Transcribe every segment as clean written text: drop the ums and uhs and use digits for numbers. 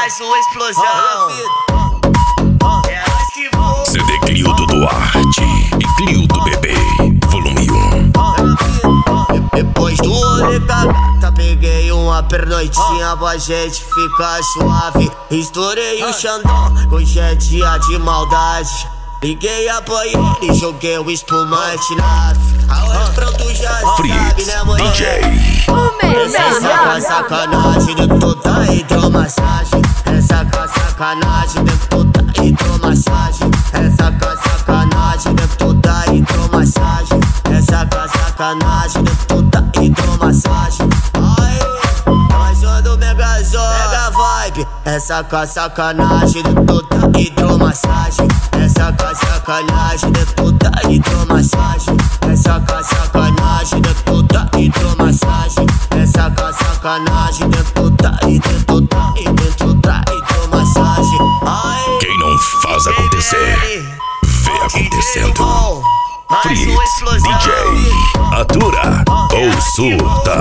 faz uma explosão. CD Cliudo Duarte e Cliudo Bebê, volume 1. Depois do rolê cagata, peguei uma pernoitinha pra gente ficar suave. Estourei o Xandão com jetinha de maldade. Liguei a banheira e joguei o espumante na refrão tu já sabe, né, mulher? DJ. Essa sacanagem de toda hidromassagem. Essa sacanagem de toda hidromassagem. Essa sacanagem de toda hidromassagem. Essa sacanagem de toda hidromassagem. Mas ando megazão, mega vibe. Essa sacanagem de toda hidromassagem. Essa sacanagem de toda hidromassagem. Essa sacanagem de toda hidromassagem. Essa sacanagem de toda hidromassagem. Quem não faz acontecer, vê acontecendo. Fritz, DJ, atura ou surta.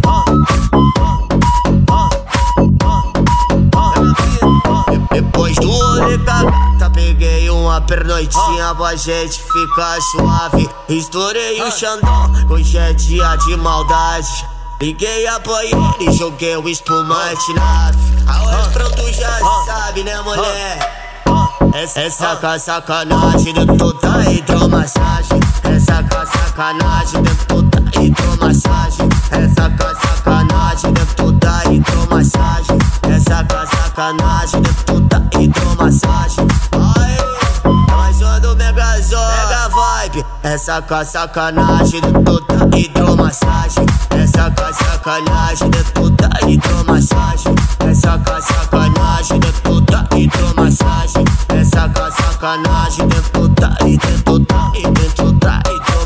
Depois do rolê cagata, peguei uma pernoitinha pra gente ficar suave. Estourei o Xandão com jetinha de maldade. Liguei a banheira e joguei o espumante na refrão tu já sabe, né, mulher? Essa sacanagem de toda hidromassagem. Essa sacanagem de toda hidromassagem. Essa sacanagem de toda hidromassagem. Essa sacanagem de toda hidromassagem. Mas ando megazão, mega vibe. Essa sacanagem de toda hidromassagem. Essa sacanagem de toda hidromassagem. Essa sacanagem de toda hidromassagem. Essa sacanagem de toda hidromassagem.